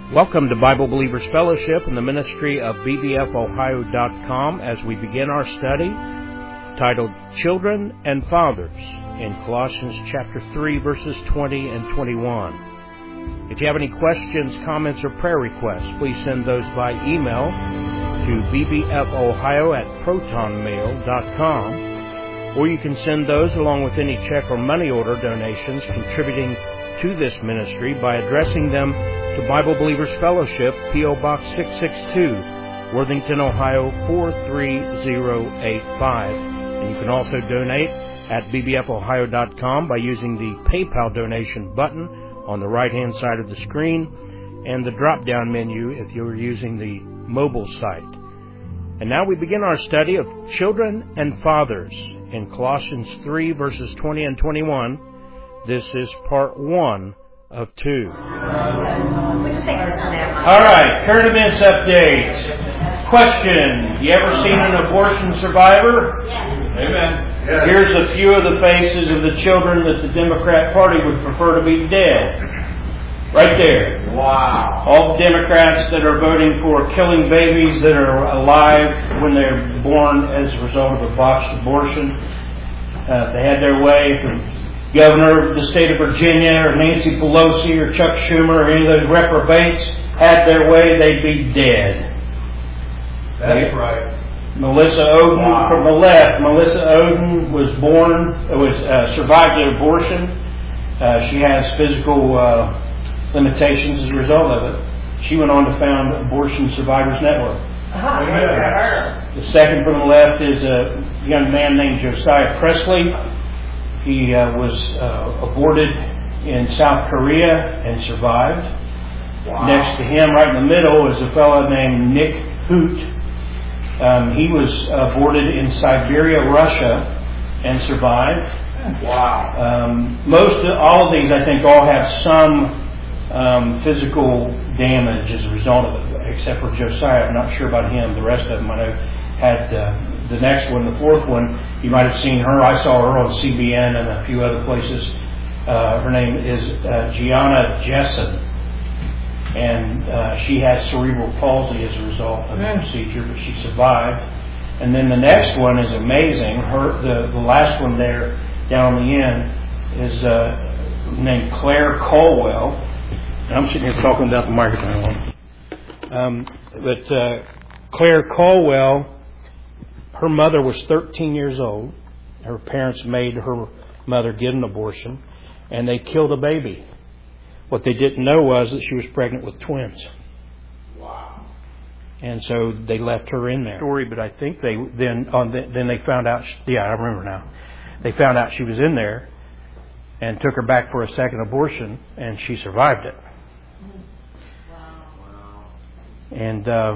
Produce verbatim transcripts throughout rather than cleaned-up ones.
Welcome to Bible Believers Fellowship and the ministry of B B F Ohio dot com as we begin our study titled Children and Fathers in Colossians chapter three verses twenty and twenty-one. If you have any questions, comments, or prayer requests, please send those by email to b b f ohio at proton mail dot com, or you can send those along with any check or money order donations contributing to this ministry by addressing them to Bible Believers Fellowship, P O Box six sixty-two, Worthington, Ohio four three zero eight five. And you can also donate at b b f ohio dot com by using the PayPal donation button on the right-hand side of the screen and the drop-down menu if you're using the mobile site. And now we begin our study of Children and Fathers in Colossians three verses twenty and twenty-one. This is part one of two. All right, current events update. Question: You ever seen an abortion survivor? Yes. Amen. Yes. Here's a few of the faces of the children that the Democrat Party would prefer to be dead. Right there. Wow. All the Democrats that are voting for killing babies that are alive when they're born as a result of a botched abortion. Uh, they had their way from Governor of the state of Virginia or Nancy Pelosi or Chuck Schumer or any of those reprobates had their way, they'd be dead. That's they, right. Melissa Ohden Wow. from the left. Melissa Ohden was born, was uh, survived an abortion. Uh, she has physical uh, limitations as a result of it. She went on to found Abortion Survivors Network. Uh-huh. Yes. The second from the left is a young man named Josiah Presley. He uh, was uh, aborted in South Korea and survived. Wow. Next to him, right in the middle, is a fellow named Nick Hoot. Um, he was aborted in Siberia, Russia, and survived. Wow. Um, most of, all of these, I think, all have some um, physical damage as a result of it, except for Josiah. I'm not sure about him. The rest of them I know had. Uh, The next one, the fourth one, you might have seen her. I saw her on C B N and a few other places. Uh, her name is uh, Gianna Jessen. And uh, she has cerebral palsy as a result of the procedure, but she survived. And then the next one is amazing. Her, the, the last one there, down on the end, is uh, named Claire Colwell. And I'm sitting here talking without the microphone on. Um, but uh, Claire Colwell, her mother was thirteen years old. Her parents made her mother get an abortion, and they killed a baby. What they didn't know was that she was pregnant with twins. Wow. And so they left her in there. Story, but I think they then on the, then they found out. Yeah, I remember now. They found out she was in there, and took her back for a second abortion, and she survived it. Wow. And. Uh,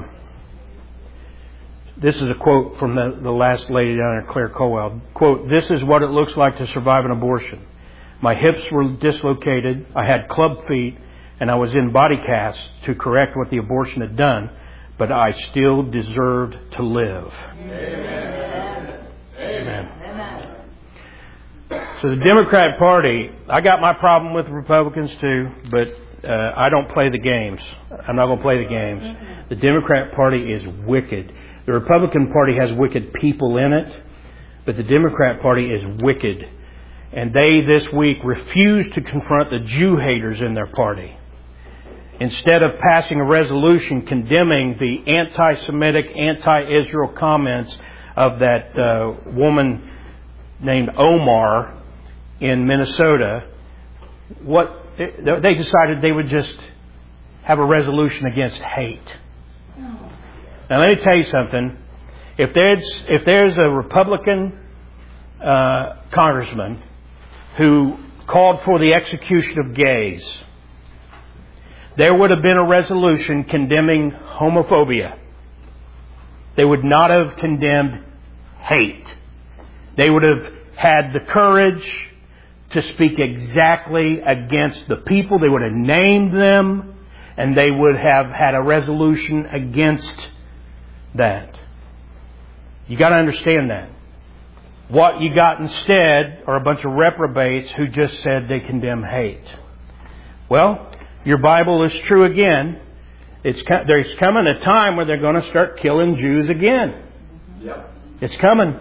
This is a quote from the, the last lady down there, Claire Colwell. Quote, "This is what it looks like to survive an abortion. My hips were dislocated, I had club feet, and I was in body casts to correct what the abortion had done, but I still deserved to live." Amen. Amen. Amen. So the Democrat Party, I got my problem with Republicans too, but uh, I don't play the games. I'm not going to play the games. The Democrat Party is wicked. The Republican Party has wicked people in it, but the Democrat Party is wicked. And they, this week, refuse to confront the Jew haters in their party. Instead of passing a resolution condemning the anti-Semitic, anti-Israel comments of that uh, woman named Omar in Minnesota, what they decided they would just have a resolution against hate. Now, let me tell you something. If there's if there's a Republican uh, congressman who called for the execution of gays, there would have been a resolution condemning homophobia. They would not have condemned hate. They would have had the courage to speak exactly against the people. They would have named them, and they would have had a resolution against that. You got to understand that. What you got instead are a bunch of reprobates who just said they condemn hate. Well, your Bible is true again. It's there's coming a time where they're going to start killing Jews again. Yep. It's coming.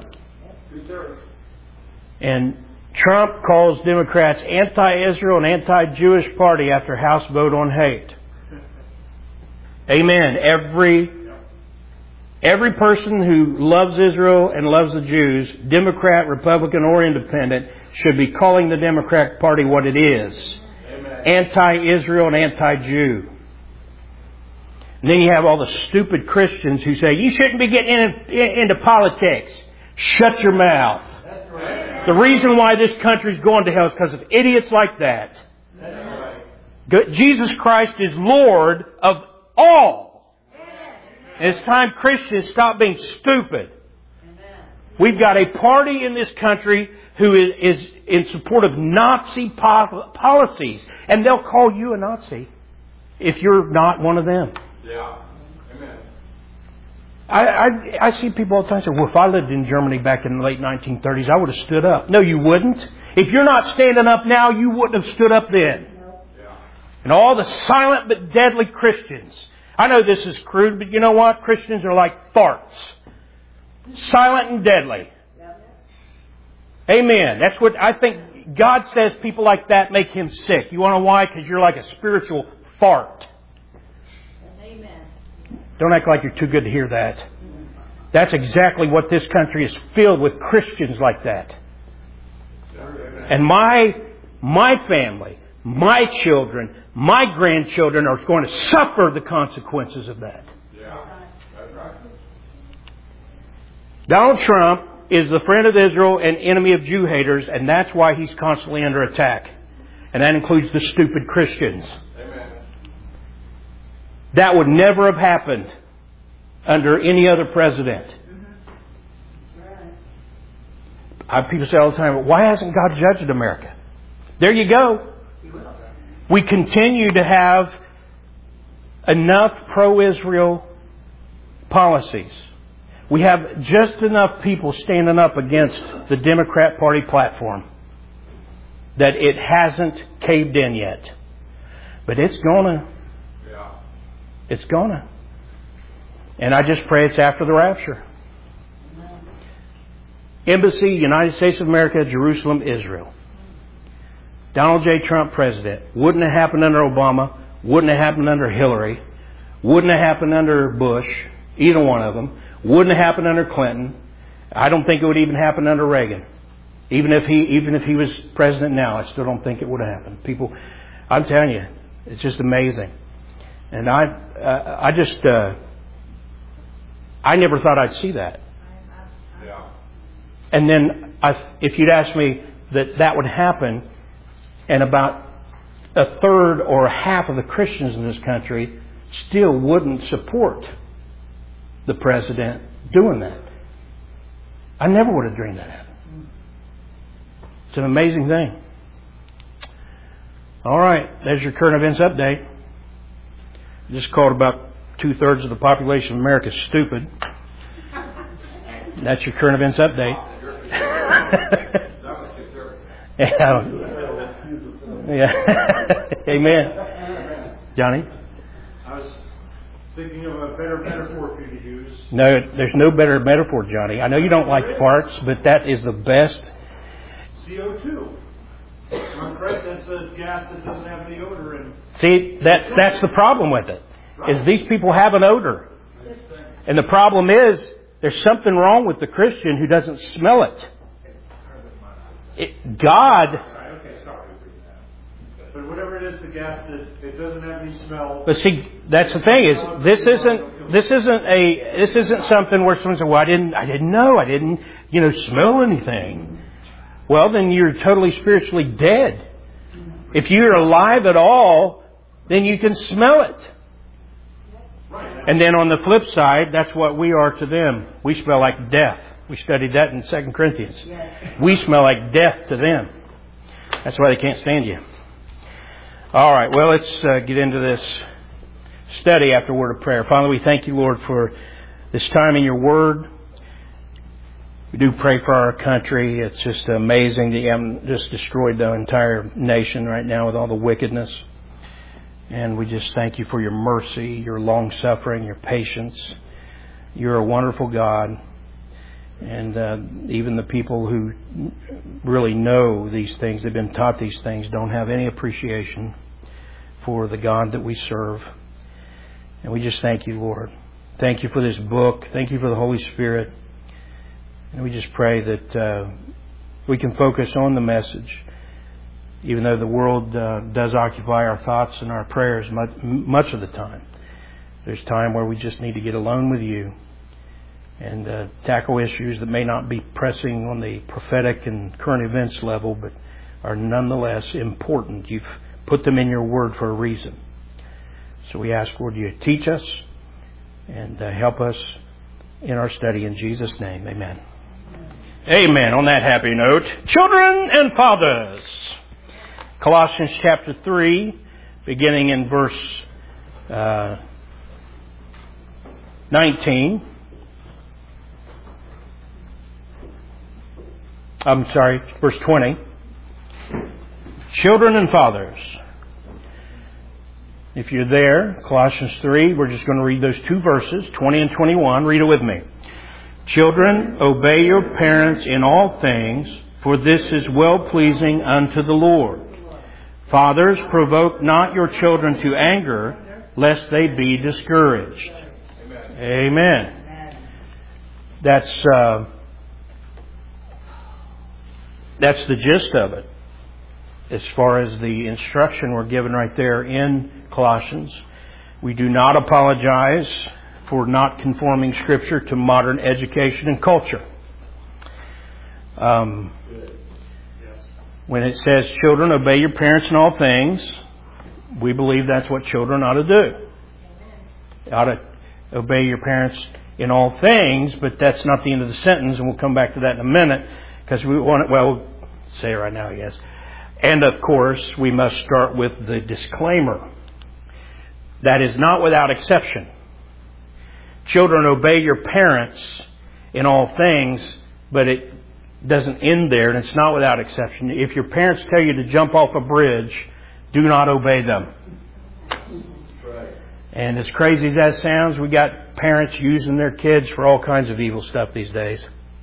And Trump calls Democrats anti-Israel and anti-Jewish party after House vote on hate. Amen. Every every person who loves Israel and loves the Jews, Democrat, Republican, or Independent, should be calling the Democratic Party what it is. Amen. Anti-Israel and anti-Jew. And then you have all the stupid Christians who say, you shouldn't be getting in, in, into politics. Shut your mouth. That's right. The reason why this country's going to hell is because of idiots like that. That's right. Jesus Christ is Lord of all. And it's time Christians stop being stupid. We've got a party in this country who is, is in support of Nazi po- policies. And they'll call you a Nazi if you're not one of them. Yeah. Amen. I, I, I see people all the time say, well, if I lived in Germany back in the late nineteen thirties, I would have stood up. No, you wouldn't. If you're not standing up now, you wouldn't have stood up then. Yeah. And all the silent but deadly Christians. I know this is crude, but you know what? Christians are like farts. Silent and deadly. Amen. That's what I think God says. People like that make Him sick. You want to know why? Because you're like a spiritual fart. Amen. Don't act like you're too good to hear that. That's exactly what this country is filled with, Christians like that. And my my family, my children, my grandchildren are going to suffer the consequences of that. Yeah, that's right. Donald Trump is the friend of Israel and enemy of Jew haters, and that's why he's constantly under attack. And that includes the stupid Christians. Amen. That would never have happened under any other president. I, people say all the time, why hasn't God judged America? There you go. We continue to have enough pro-Israel policies. We have just enough people standing up against the Democrat Party platform that it hasn't caved in yet. But it's gonna. Yeah. It's gonna. And I just pray it's after the rapture. Embassy, United States of America, Jerusalem, Israel. Donald J. Trump, president. Wouldn't have happened under Obama. Wouldn't have happened under Hillary. Wouldn't have happened under Bush. Either one of them. Wouldn't have happened under Clinton. I don't think it would even happen under Reagan. Even if he, even if he was president now, I still don't think it would have happened. People, I'm telling you, it's just amazing. And I, uh, I just, uh, I never thought I'd see that. Yeah. And then, I, if you'd asked me that that would happen, and about a third or a half of the Christians in this country still wouldn't support the president doing that, I never would have dreamed that happened. It's an amazing thing. All right, there's your current events update. Just called about two-thirds of the population of America stupid. That's your current events update. yeah. yeah. Amen. Johnny? I was thinking of a better metaphor for you to use. No, there's no better metaphor, Johnny. I know you don't like farts, but that is the best. C O two. Am I correct? That's a gas that doesn't have any odor. And See, that, that's the problem with it, is these people have an odor. And the problem is, there's something wrong with the Christian who doesn't smell it. it God... But whatever it is, the gas that it doesn't have any smell. But see, that's the thing is, this isn't this isn't a this isn't something where someone says, "Well, I didn't I didn't know I didn't you know smell anything." Well, then you're totally spiritually dead. If you're alive at all, then you can smell it. And then on the flip side, that's what we are to them. We smell like death. We studied that in Second Corinthians. We smell like death to them. That's why they can't stand you. All right, well, let's uh, get into this study after a word of prayer. Father, we thank you, Lord, for this time in your word. We do pray for our country. It's just amazing that you haven't just destroyed the entire nation right now with all the wickedness. And we just thank you for your mercy, your long-suffering, your patience. You're a wonderful God. And uh, even the people who really know these things, they've been taught these things, don't have any appreciation for the God that we serve. And we just thank you, Lord. Thank you for this book. Thank you for the Holy Spirit. And we just pray that uh, we can focus on the message, even though the world uh, does occupy our thoughts and our prayers much, much of the time. There's time where we just need to get alone with you and uh, tackle issues that may not be pressing on the prophetic and current events level, but are nonetheless important. You've put them in your word for a reason. So we ask, Lord, you teach us and uh, help us in our study. In Jesus' name, amen. Amen. On that happy note, children and fathers. Colossians chapter three, beginning in verse uh, nineteen. I'm sorry, verse twenty. Children and fathers. If you're there, Colossians three, we're just going to read those two verses, twenty and twenty-one. Read it with me. Children, obey your parents in all things, for this is well-pleasing unto the Lord. Fathers, provoke not your children to anger, lest they be discouraged. Amen. Amen. That's uh, that's the gist of it. As far as the instruction we're given right there in Colossians, we do not apologize for not conforming Scripture to modern education and culture. Um, when it says, children, obey your parents in all things, we believe that's what children ought to do. Ought to obey your parents in all things, but that's not the end of the sentence, and we'll come back to that in a minute, because we want to, well, say it right now, yes. And of course, we must start with the disclaimer. That is not without exception. Children, obey your parents in all things, but it doesn't end there, and it's not without exception. If your parents tell you to jump off a bridge, do not obey them. Right. And as crazy as that sounds, we got parents using their kids for all kinds of evil stuff these days.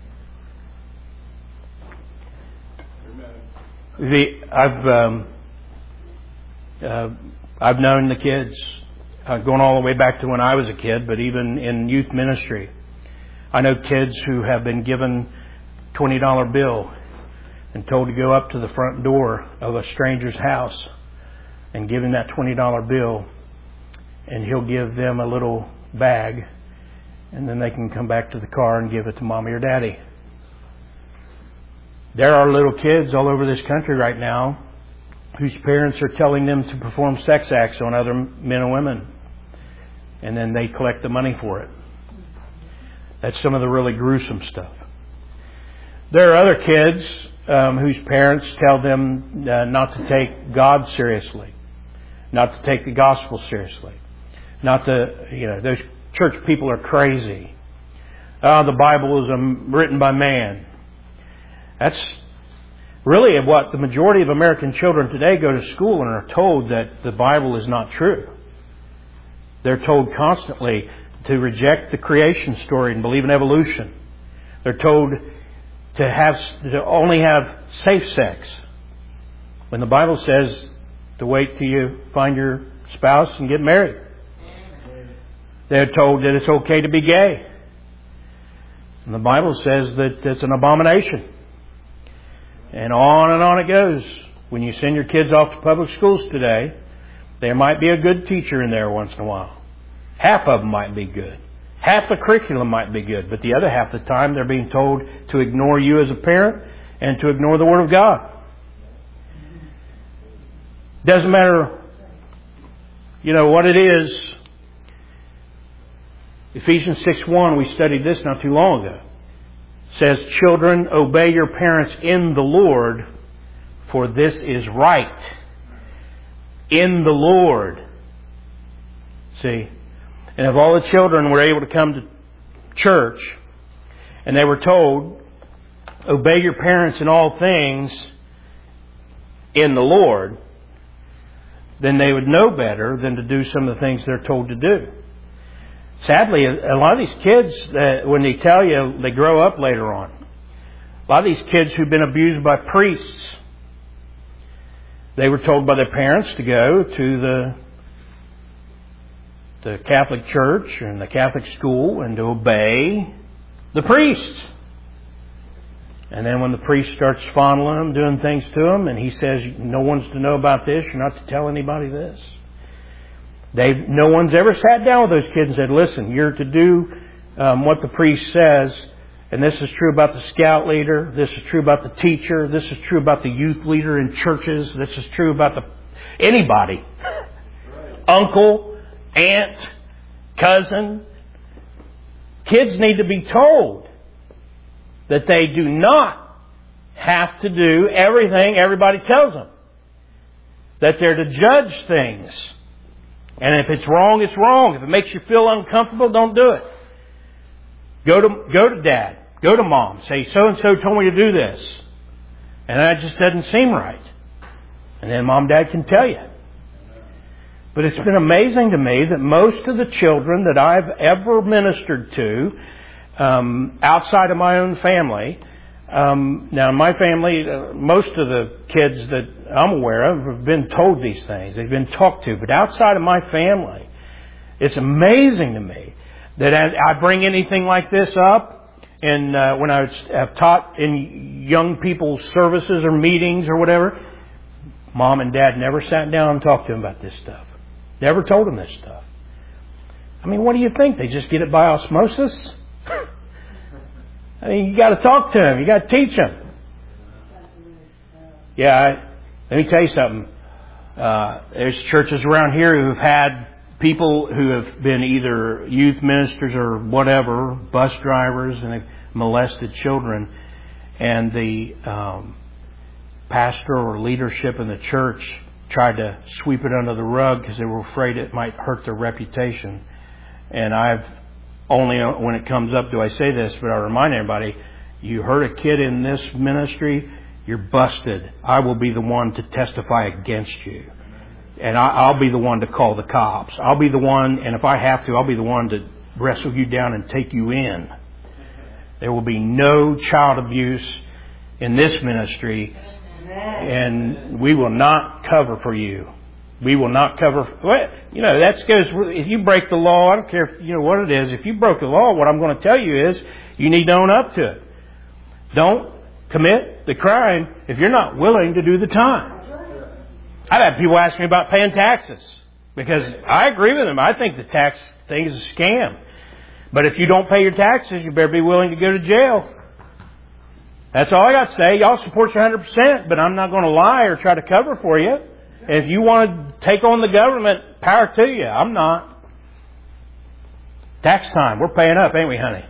The, I've um, uh, I've known the kids uh, going all the way back to when I was a kid, but even in youth ministry, I know kids who have been given twenty dollar bill and told to go up to the front door of a stranger's house and give him that twenty dollar bill, and he'll give them a little bag, and then they can come back to the car and give it to mommy or daddy. There are little kids all over this country right now whose parents are telling them to perform sex acts on other men and women, and then they collect the money for it. That's some of the really gruesome stuff. There are other kids um, whose parents tell them uh, not to take God seriously, not to take the gospel seriously, not to, you know, those church people are crazy. Oh, the Bible is um, written by man. That's really what the majority of American children today go to school and are told, that the Bible is not true. They're told constantly to reject the creation story and believe in evolution. They're told to have to only have safe sex, when the Bible says to wait till you find your spouse and get married. They're told that it's okay to be gay, and the Bible says that it's an abomination. And on and on it goes. When you send your kids off to public schools today, there might be a good teacher in there once in a while. Half of them might be good. Half the curriculum might be good. But the other half of the time, they're being told to ignore you as a parent and to ignore the Word of God. Doesn't matter, you know, what it is. Ephesians six one, we studied this not too long ago. Says, children, obey your parents in the Lord, for this is right. In the Lord. See? And if all the children were able to come to church and they were told, obey your parents in all things in the Lord, then they would know better than to do some of the things they're told to do. Sadly, a lot of these kids, uh, when they tell you, they grow up later on. A lot of these kids who've been abused by priests, they were told by their parents to go to the the Catholic Church and the Catholic school and to obey the priest. And then when the priest starts fondling them, doing things to them, and he says, no one's to know about this, you're not to tell anybody this. They, no one's ever sat down with those kids and said, listen, you're to do um, what the priest says, and this is true about the scout leader, this is true about the teacher, this is true about the youth leader in churches, this is true about the anybody. Right. Uncle, aunt, cousin. Kids need to be told that they do not have to do everything everybody tells them. That they're to judge things. And if it's wrong, it's wrong. If it makes you feel uncomfortable, don't do it. Go to, go to dad. Go to mom. Say, so-and-so told me to do this. And that just doesn't seem right. And then mom and dad can tell you. But it's been amazing to me that most of the children that I've ever ministered to, um, outside of my own family, um, now my family, uh, most of the kids that I'm aware of have been told these things. They've been talked to. But outside of my family, it's amazing to me that as I bring anything like this up, and uh, when I have taught in young people's services or meetings or whatever, mom and dad never sat down and talked to them about this stuff. Never told them this stuff. I mean, what do you think? They just get it by osmosis? I mean, you got to talk to them. You got to teach them. Yeah, I, let me tell you something. Uh, there's churches around here who've had people who have been either youth ministers or whatever, bus drivers, and they've molested children. And the um, pastor or leadership in the church tried to sweep it under the rug because they were afraid it might hurt their reputation. And I've only, when it comes up, do I say this, but I remind everybody, you hurt a kid in this ministry, you're busted. I will be the one to testify against you. And I'll be the one to call the cops. I'll be the one, and if I have to, I'll be the one to wrestle you down and take you in. There will be no child abuse in this ministry. And we will not cover for you. We will not cover. Well, you know, that goes. If you break the law, I don't care if, you know what it is. If you broke the law, what I'm going to tell you is you need to own up to it. Don't commit the crime if you're not willing to do the time. I've had people ask me about paying taxes because I agree with them. I think the tax thing is a scam. But if you don't pay your taxes, you better be willing to go to jail. That's all I got to say. Y'all support you one hundred percent, but I'm not going to lie or try to cover for you. And if you want to take on the government, power to you. I'm not. Tax time. We're paying up, ain't we, honey?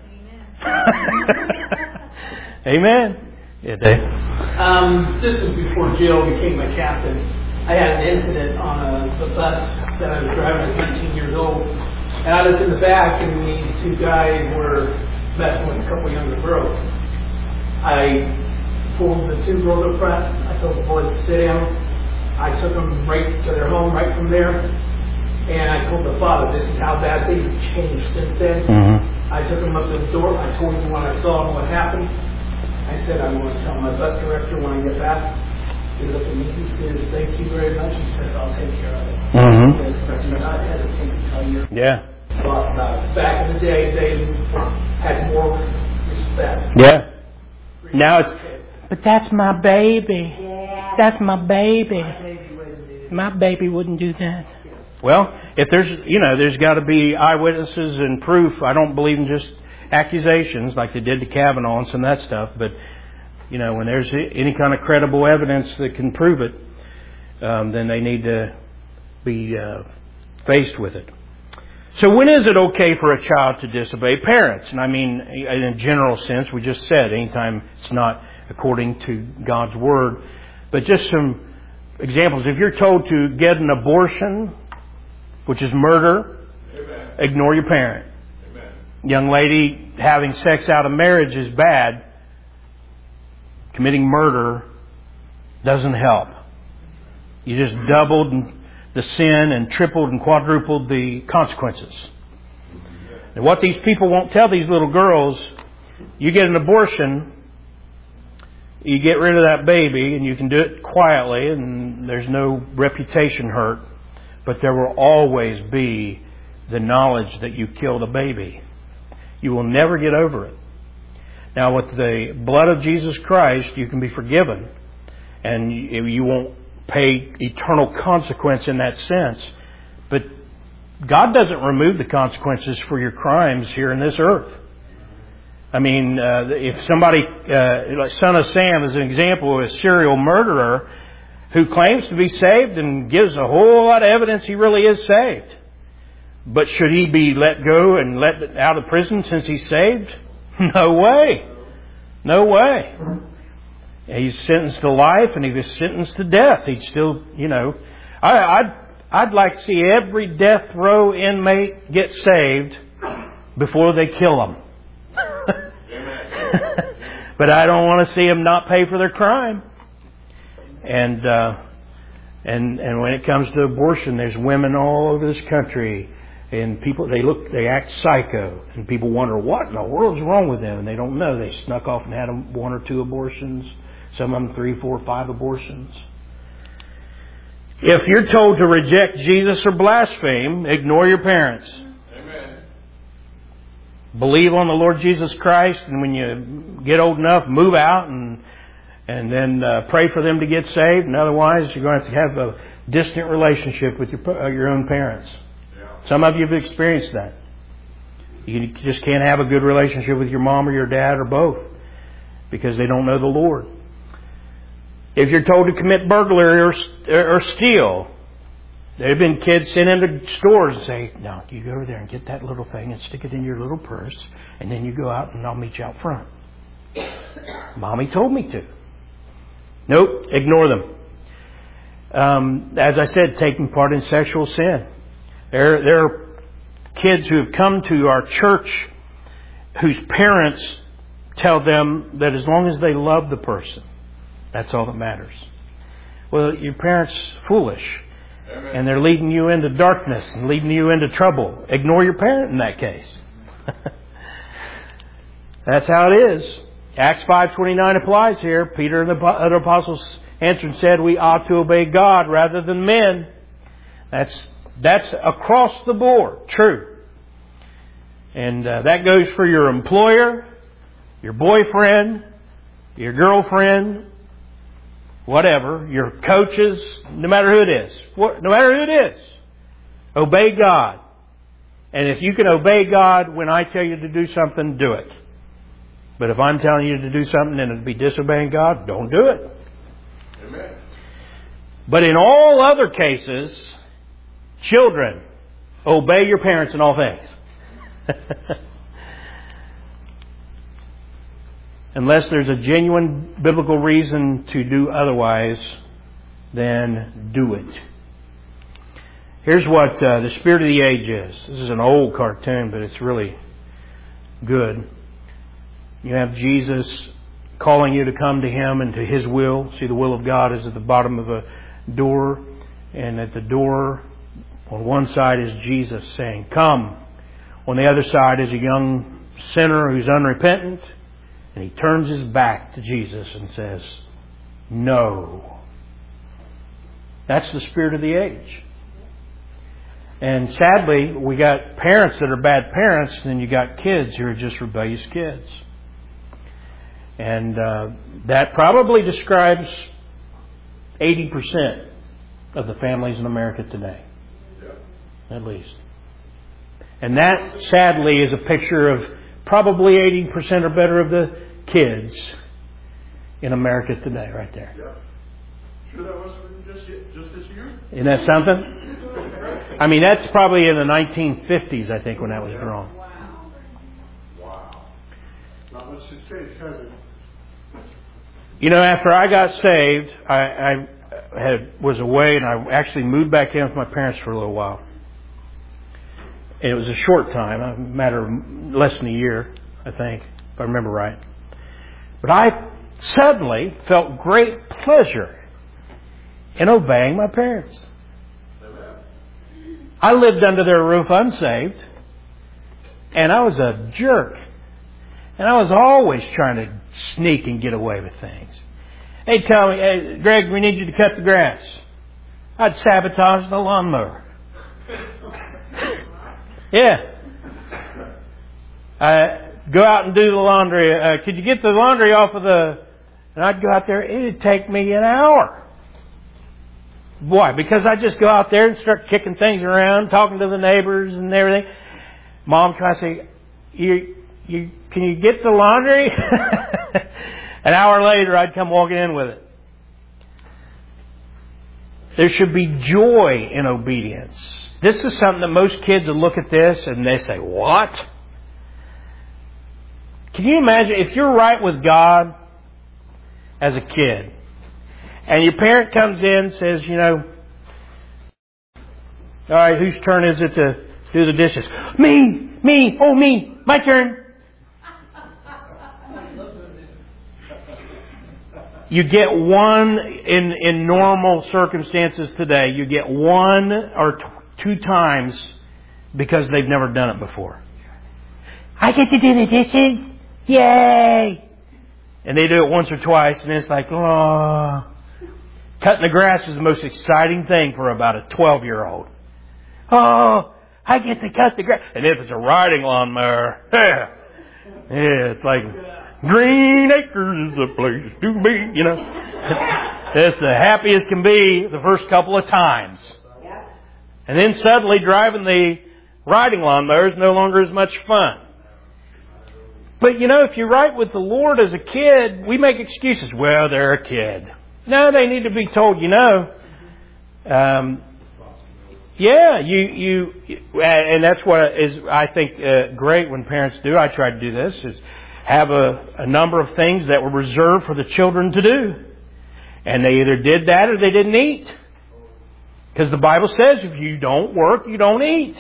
Amen. Amen. Yeah, Dave. Um, this was before Jill became my captain. I had an incident on a, a bus that I was driving. I was nineteen years old. And I was in the back, and these two guys were messing with a couple younger girls. I pulled the two girls up front. I told the boys to sit down. I took them right to their home right from there. And I told the father, this is how bad things have changed since then. Mm-hmm. I took him up to the door. I told him what I saw and what happened. I said, I'm going to tell my bus director when I get back. He looked at me. He says, thank you very much. He said, I'll take care of it. Mm-hmm. He says, you're not hesitating to tell your yeah. boss about it. Back in the day, they had more respect. Yeah. Now it's, but that's my baby. Yeah. That's my baby. My baby wouldn't do that. Well, if there's, you know, there's got to be eyewitnesses and proof. I don't believe in just accusations like they did to Kavanaugh and some of that stuff. But, you know, when there's any kind of credible evidence that can prove it, um, then they need to be uh, faced with it. So when is it okay for a child to disobey parents? And I mean, in a general sense, we just said anytime it's not according to God's Word. But just some examples. If you're told to get an abortion, which is murder, amen, ignore your parent. Amen. Young lady, having sex out of marriage is bad. Committing murder doesn't help. You just doubled the the sin and tripled and quadrupled the consequences. And what these people won't tell these little girls, you get an abortion, you get rid of that baby, and you can do it quietly, and there's no reputation hurt. But there will always be the knowledge that you killed a baby. You will never get over it. Now, with the blood of Jesus Christ, you can be forgiven, and you won't pay eternal consequence in that sense. But God doesn't remove the consequences for your crimes here in this earth. I mean, uh, if somebody, uh, like Son of Sam is an example of a serial murderer who claims to be saved and gives a whole lot of evidence he really is saved. But should he be let go and let out of prison since he's saved? No way. No way. He's sentenced to life, and he was sentenced to death. He'd still, you know, I, I'd, I'd like to see every death row inmate get saved before they kill him. But I don't want to see them not pay for their crime. And uh, and and when it comes to abortion, there's women all over this country, and people they look they act psycho, and people wonder what in the world's wrong with them, and they don't know. They snuck off and had one or two abortions, some of them three, four, five abortions. If you're told to reject Jesus or blaspheme, ignore your parents. Amen. Believe on the Lord Jesus Christ, and when you get old enough, move out and and then uh, pray for them to get saved. And otherwise, you're going to have to have a distant relationship with your uh, your own parents. Yeah. Some of you have experienced that. You just can't have a good relationship with your mom or your dad or both because they don't know the Lord. If you're told to commit burglary or, or steal, there have been kids sent into stores and say, no, you go over there and get that little thing and stick it in your little purse, and then you go out and I'll meet you out front. Mommy told me to. Nope, ignore them. Um, as I said, taking part in sexual sin. There, there are kids who have come to our church whose parents tell them that as long as they love the person, that's all that matters. Well, your parents foolish. Amen. And they're leading you into darkness and leading you into trouble. Ignore your parent in that case. That's how it is. Acts five twenty-nine applies here. Peter and the other apostles answered and said, we ought to obey God rather than men. That's that's across the board. True. And uh, that goes for your employer, your boyfriend, your girlfriend, whatever, your coaches, no matter who it is. What, no matter who it is. Obey God. And if you can obey God when I tell you to do something, do it. But if I'm telling you to do something and it'd be disobeying God, don't do it. Amen. But in all other cases, children, obey your parents in all things. Unless there's a genuine biblical reason to do otherwise, then do it. Here's what uh, the spirit of the age is. This is an old cartoon, but it's really good. You have Jesus calling you to come to Him and to His will. See, the will of God is at the bottom of a door. And at the door, on one side is Jesus saying, come. On the other side is a young sinner who's unrepentant. And he turns his back to Jesus and says, no. That's the spirit of the age. And sadly, we got parents that are bad parents, and then you got kids who are just rebellious kids. And uh, that probably describes eighty percent of the families in America today. Yeah. At least. And that, sadly, is a picture of probably eighty percent or better of the kids in America today, right there. Yeah. Sure that was just, just this year? Isn't that something? I mean, that's probably in the nineteen fifties, I think, when that was drawn. Wow. Wow. Not much has changed, has it? You know, after I got saved, I, I had was away, and I actually moved back in with my parents for a little while. And it was a short time, a matter of less than a year, I think, if I remember right. But I suddenly felt great pleasure in obeying my parents. Amen. I lived under their roof unsaved, and I was a jerk. And I was always trying to sneak and get away with things. They'd tell me, hey, Greg, we need you to cut the grass. I'd sabotage the lawnmower. Yeah. I'd go out and do the laundry. Uh, could you get the laundry off of the... And I'd go out there. It'd take me an hour. Why? Because I'd just go out there and start kicking things around, talking to the neighbors and everything. Mom tries to say, you, you, can you get the laundry? An hour later, I'd come walking in with it. There should be joy in obedience. This is something that most kids will look at this and they say, what? Can you imagine if you're right with God as a kid and your parent comes in and says, you know, all right, whose turn is it to do the dishes? Me! Me! Oh, me! My turn! You get one, in, in normal circumstances today, you get one or t- two times because they've never done it before. I get to do the dishes? Yay! And they do it once or twice and it's like, oh. Cutting the grass is the most exciting thing for about a twelve-year-old. Oh, I get to cut the grass. And if it's a riding lawnmower, yeah, yeah it's like... Green Acres is the place to be, you know. It's the happiest can be the first couple of times. And then suddenly driving the riding lawnmower is no longer as much fun. But you know, if you're right with the Lord as a kid, we make excuses. Well, they're a kid. No, they need to be told, you know. Um, yeah, you, you, and that's what is, I think, uh, great when parents do. I try to do this, is have a, a number of things that were reserved for the children to do. And they either did that or they didn't eat. Because the Bible says if you don't work, you don't eat.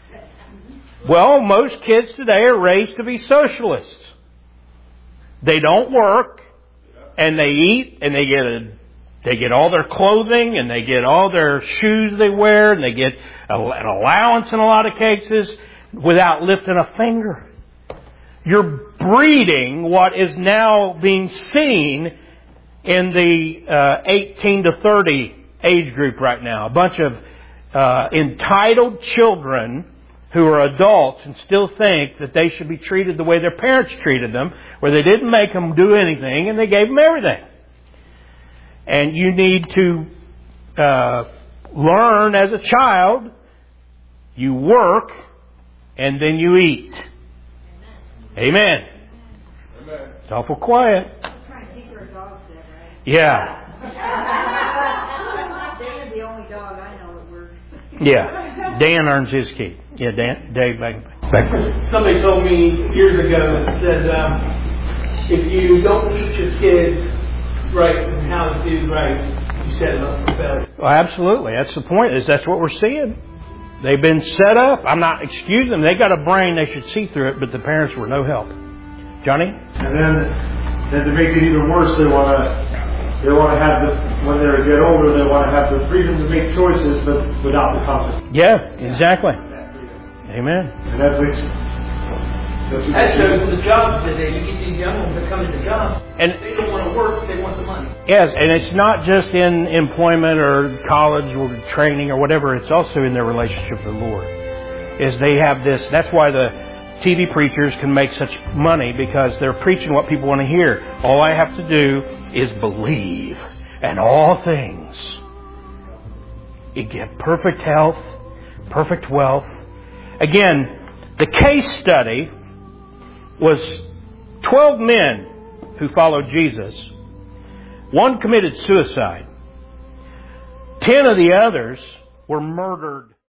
Well, most kids today are raised to be socialists. They don't work and they eat and they get a, they get all their clothing and they get all their shoes they wear and they get a, an allowance in a lot of cases without lifting a finger. You're breeding what is now being seen in the uh, eighteen to thirty age group right now. A bunch of uh, entitled children who are adults and still think that they should be treated the way their parents treated them, where they didn't make them do anything and they gave them everything. And you need to uh, learn as a child, you work and then you eat. Amen. Amen. It's awful quiet. I'm trying to keep our dogs dead, right? Yeah. They're the only dog I know that works. Yeah. Dan earns his keep. Yeah, Dan, Dave, back, back. Somebody told me years ago, said, um, if you don't teach your kids right and how to do right, you set them up for failure. Well, absolutely. That's the point, is that's what we're seeing. They've been set up. I'm not excusing them. They got a brain. They should see through it, but the parents were no help. Johnny? And then, then to make it even worse, they want to, they want to have the, when they get older, they want to have the freedom to make choices, but without the consequences. Yeah, exactly. Amen. And that's what, that's what That shows in the jobs today. You get these young ones that come into jobs. And they don't want to work, they want the money. yes, and it's not just in employment or college or training or whatever, it's also in their relationship with the Lord. Is they have this, that's why the T V preachers can make such money, because they're preaching what people want to hear. All I have to do is believe, and all things. You get perfect health, perfect wealth. Again, the case study was twelve men who followed Jesus. One committed suicide. Ten of the others were murdered.